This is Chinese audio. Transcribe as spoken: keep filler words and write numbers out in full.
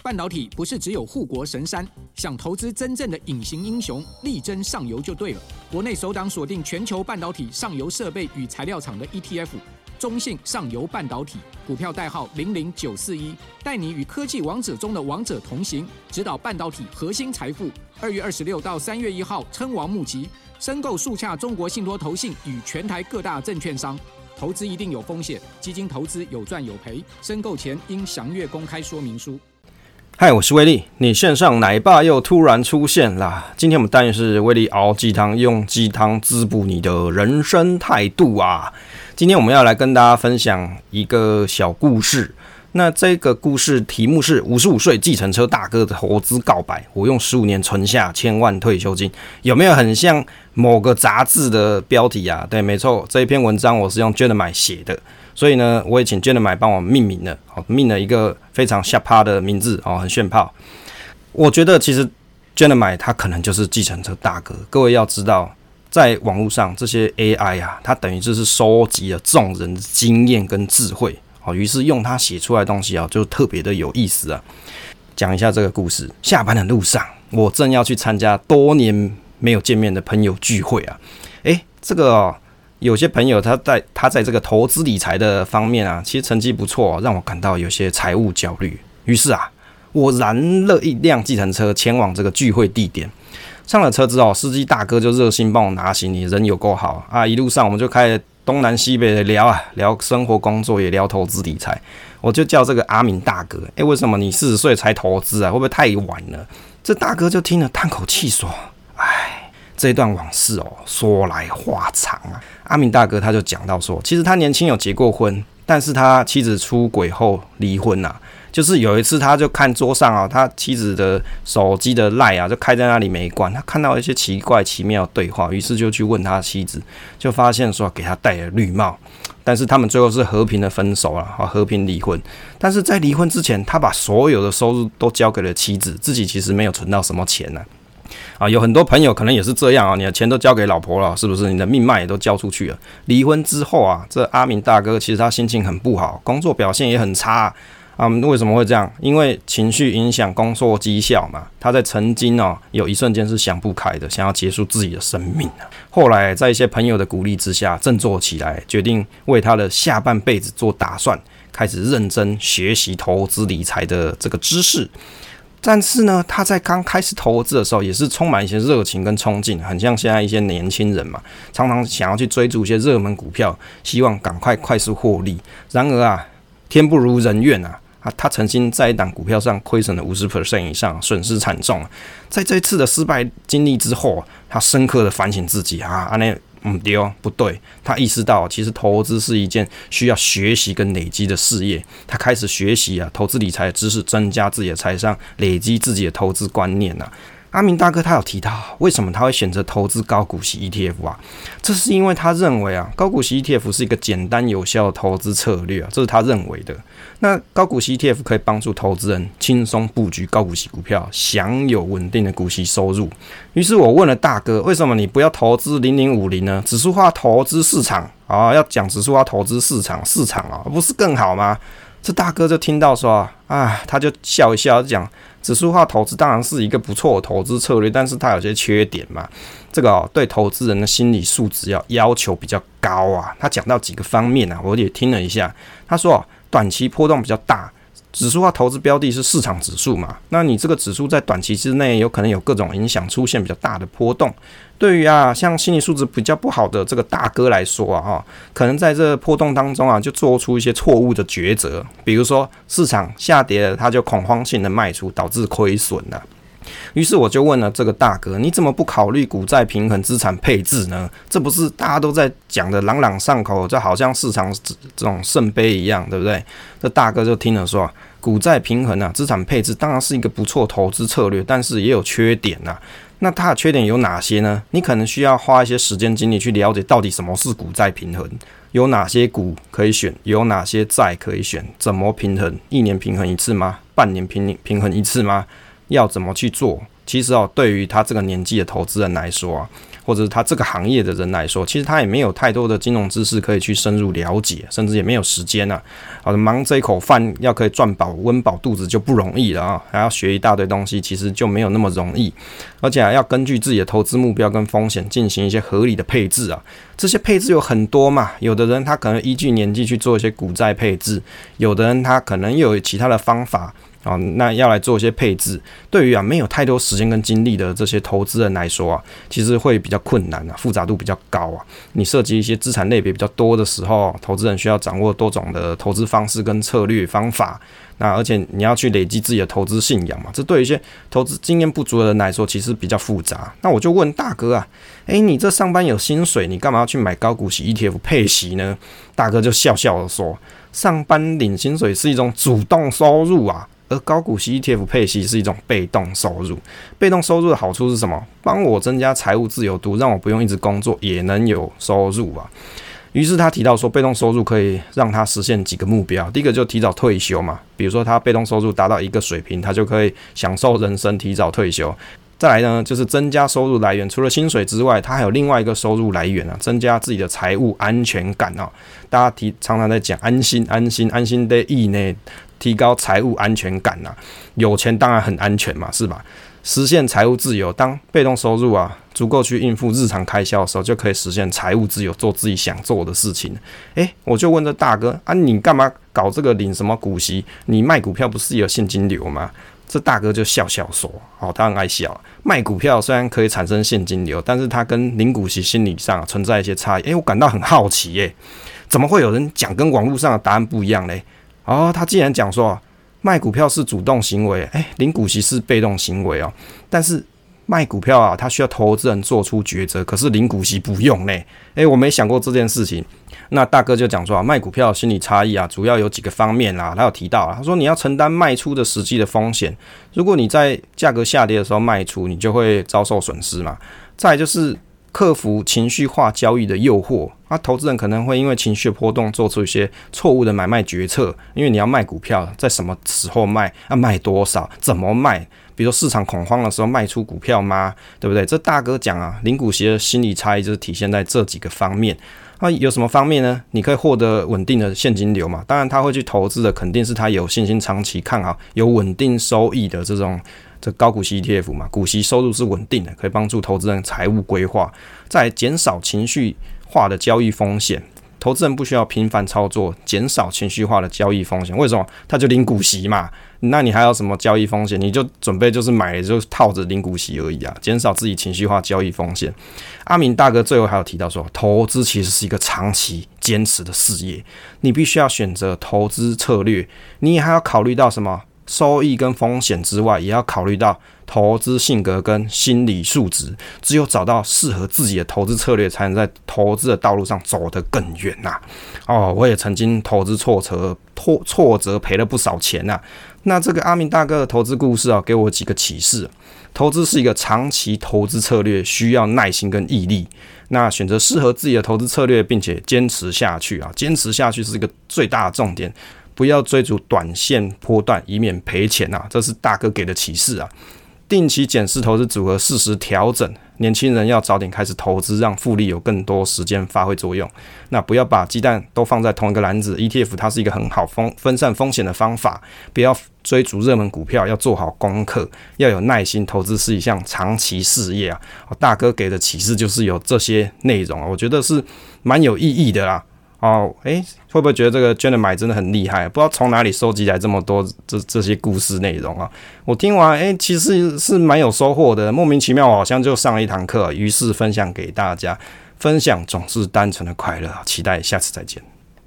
半导体不是只有护国神山，想投资真正的隐形英雄，力争上游就对了。国内首档锁定全球半导体上游设备与材料厂的 E T F， 中信上游半导体，股票代号零零九四一，带你与科技王者中的王者同行，指导半导体核心财富。二月二十六到三月一号，称王募集，申购速洽中国信托投信与全台各大证券商。投资一定有风险，基金投资有赚有赔，申购前应详阅公开说明书。 嗨，我是威力，你线上奶爸又突然出现啦！今天我们单元是威力熬鸡汤，用鸡汤滋补你的人生态度啊！今天我们要来跟大家分享一个小故事。那这个故事题目是五十五岁计程车大哥的投资告白，我用十五年存下千万退休金，有没有很像某个杂志的标题啊？对，没错，这一篇文章我是用 Gemini 写的，所以呢，我也请 Gemini 帮我命名了，命了一个非常下趴的名字，很炫炮。我觉得其实 Gemini 他可能就是计程车大哥，各位要知道，在网络上这些 A I 啊，它等于就是收集了众人的经验跟智慧。于是用他写出来的东西啊，就特别的有意思啊。讲一下这个故事。下班的路上，我正要去参加多年没有见面的朋友聚会啊。诶，这个、哦、有些朋友他在他在这个投资理财的方面啊，其实成绩不错、哦，让我感到有些财务焦虑。于是啊，我燃了一辆计程车前往这个聚会地点。上了车之后，司机大哥就热心帮我拿行李，人有够好啊！一路上我们就开始东南西北的聊啊，聊生活工作，也聊投资理财。我就叫这个阿明大哥，诶，为什么你四十岁才投资啊？会不会太晚了？这大哥就听了叹口气说：“哎，这段往事哦，说来话长啊。”阿明大哥他就讲到说，其实他年轻有结过婚，但是他妻子出轨后离婚啊。就是有一次，他就看桌上啊，他妻子的手机的 LINE 啊，就开在那里没关。他看到一些奇怪奇妙的对话，于是就去问他妻子，就发现说给他戴了绿帽。但是他们最后是和平的分手了，和平离婚。但是在离婚之前，他把所有的收入都交给了妻子，自己其实没有存到什么钱呢、啊。啊，有很多朋友可能也是这样啊，你的钱都交给老婆了，是不是？你的命脉也都交出去了。离婚之后啊，这阿明大哥其实他心情很不好，工作表现也很差、啊。啊、嗯，为什么会这样？因为情绪影响工作绩效嘛。他在曾经哦，有一瞬间是想不开的，想要结束自己的生命啊。后来在一些朋友的鼓励之下，振作起来，决定为他的下半辈子做打算，开始认真学习投资理财的这个知识。但是呢，他在刚开始投资的时候，也是充满一些热情跟冲劲，很像现在一些年轻人嘛，常常想要去追逐一些热门股票，希望赶快快速获利。然而啊，天不如人愿啊。啊、他曾经在一档股票上亏损了 百分之五十 以上，损失惨重。在这一次的失败经历之后，他深刻的反省自己啊，那嗯对哦，不对。他意识到，其实投资是一件需要学习跟累积的事业。他开始学习啊，投资理财的知识，增加自己的财商，累积自己的投资观念啊。阿明大哥他有提到，为什么他会选择投资高股息 E T F 啊？这是因为他认为啊，高股息 E T F 是一个简单有效的投资策略啊，这是他认为的。那高股息 E T F 可以帮助投资人轻松布局高股息股票，享有稳定的股息收入。于是我问了大哥，为什么你不要投资零零五零呢？指数化投资市场啊，要讲指数化投资市场，市场啊，不是更好吗？这大哥就听到说啊，他就笑一笑，讲指数化投资当然是一个不错的投资策略，但是它有些缺点嘛。这个、哦、对投资人的心理素质要要求比较高啊。他讲到几个方面啊，我也听了一下。他说、哦、短期波动比较大。指数化投资标的是市场指数嘛，那你这个指数在短期之内有可能有各种影响，出现比较大的波动。对于啊像心理素质比较不好的这个大哥来说啊，哦、可能在这波动当中啊就做出一些错误的抉择，比如说市场下跌了，他就恐慌性的卖出，导致亏损了。于是我就问了这个大哥，你怎么不考虑股债平衡资产配置呢？这不是大家都在讲的朗朗上口，就好像市场这种圣杯一样，对不对？这大哥就听了说，股债平衡啊，资产配置当然是一个不错投资策略，但是也有缺点啊。那它的缺点有哪些呢？你可能需要花一些时间精力去了解到底什么是股债平衡，有哪些股可以选，有哪些债可以选，怎么平衡？一年平衡一次吗？半年平平衡一次吗？要怎么去做？其实哦，对于他这个年纪的投资人来说啊， 或者是他这个行业的人来说，其实他也没有太多的金融知识可以去深入了解，甚至也没有时间啊。好的，忙这一口饭要可以赚饱温饱肚子就不容易了啊，还要学一大堆东西，其实就没有那么容易，而且还要根据自己的投资目标跟风险进行一些合理的配置啊。这些配置有很多嘛，有的人他可能依据年纪去做一些股债配置，有的人他可能又有其他的方法。哦，那要来做一些配置，对于啊没有太多时间跟精力的这些投资人来说啊，其实会比较困难啊，复杂度比较高啊。你涉及一些资产类别比较多的时候，投资人需要掌握多种的投资方式跟策略方法。那而且你要去累积自己的投资信仰嘛，这对于一些投资经验不足的人来说，其实比较复杂。那我就问大哥啊，诶，你这上班有薪水，你干嘛要去买高股息 E T F 配息呢？大哥就笑笑的说，上班领薪水是一种主动收入啊。而高股息 E T F 配息是一种被动收入，被动收入的好处是什么？帮我增加财务自由度，让我不用一直工作也能有收入啊。于是他提到说，被动收入可以让他实现几个目标。第一个就提早退休嘛，比如说他被动收入达到一个水平，他就可以享受人生，提早退休。再来呢，就是增加收入来源，除了薪水之外，他还有另外一个收入来源啊，增加自己的财务安全感啊。大家提常常在讲安心、安心、安心的意呢。提高财务安全感啊，有钱当然很安全嘛，是吧？实现财务自由，当被动收入啊足够去应付日常开销的时候，就可以实现财务自由，做自己想做的事情。诶，我就问这大哥啊，你干嘛搞这个领什么股息？你卖股票不是有现金流吗？这大哥就笑笑说：“哦，他很爱笑。卖股票虽然可以产生现金流，但是他跟领股息心理上、啊、存在一些差异。诶，我感到很好奇耶，怎么会有人讲跟网络上的答案不一样嘞？”哦，他既然讲说卖股票是主动行为，哎，领股息是被动行为哦。但是卖股票啊，他需要投资人做出抉择，可是领股息不用呢。哎，我没想过这件事情。那大哥就讲说啊，卖股票心理差异啊，主要有几个方面啦。他有提到啊，他说你要承担卖出的实际的风险，如果你在价格下跌的时候卖出，你就会遭受损失嘛。再来就是克服情绪化交易的诱惑啊，投资人可能会因为情绪波动做出一些错误的买卖决策，因为你要卖股票，在什么时候卖，要卖多少，怎么卖，比如说市场恐慌的时候卖出股票吗？对不对？这大哥讲啊，领股息的心理差异就是体现在这几个方面。那有什么方面呢？你可以获得稳定的现金流嘛，当然他会去投资的肯定是他有信心长期看好有稳定收益的这种这高股息 E T F 嘛，股息收入是稳定的，可以帮助投资人财务规划。再来减少情绪化的交易风险，投资人不需要频繁操作，减少情绪化的交易风险。为什么？他就领股息嘛，那你还有什么交易风险？你就准备就是买就套着领股息而已啊，减少自己情绪化交易风险。阿明大哥最后还有提到说，投资其实是一个长期坚持的事业，你必须要选择投资策略，你也还要考虑到什么？收益跟风险之外，也要考虑到投资性格跟心理素质。只有找到适合自己的投资策略，才能在投资的道路上走得更远呐、啊。哦，我也曾经投资挫折，挫挫折赔了不少钱呐、啊。那这个阿明大哥的投资故事啊，给我几个启示。投资是一个长期投资策略，需要耐心跟毅力。那选择适合自己的投资策略，并且坚持下去啊，坚持下去是一个最大的重点。不要追逐短线波段，以免赔钱啊！这是大哥给的启示啊。定期检视投资组合，适时调整。年轻人要早点开始投资，让复利有更多时间发挥作用。那不要把鸡蛋都放在同一个篮子。E T F 它是一个很好分分散风险的方法。不要追逐热门股票，要做好功课，要有耐心。投资是一项长期事业啊！大哥给的启示就是有这些内容啊，我觉得是蛮有意义的啦。哦，诶，会不会觉得这个捐的买真的很厉害？不知道从哪里收集来这么多这这些故事内容啊！我听完，诶，其实是蛮有收获的，莫名其妙，我好像就上了一堂课，于是分享给大家。分享总是单纯的快乐，期待下次再见。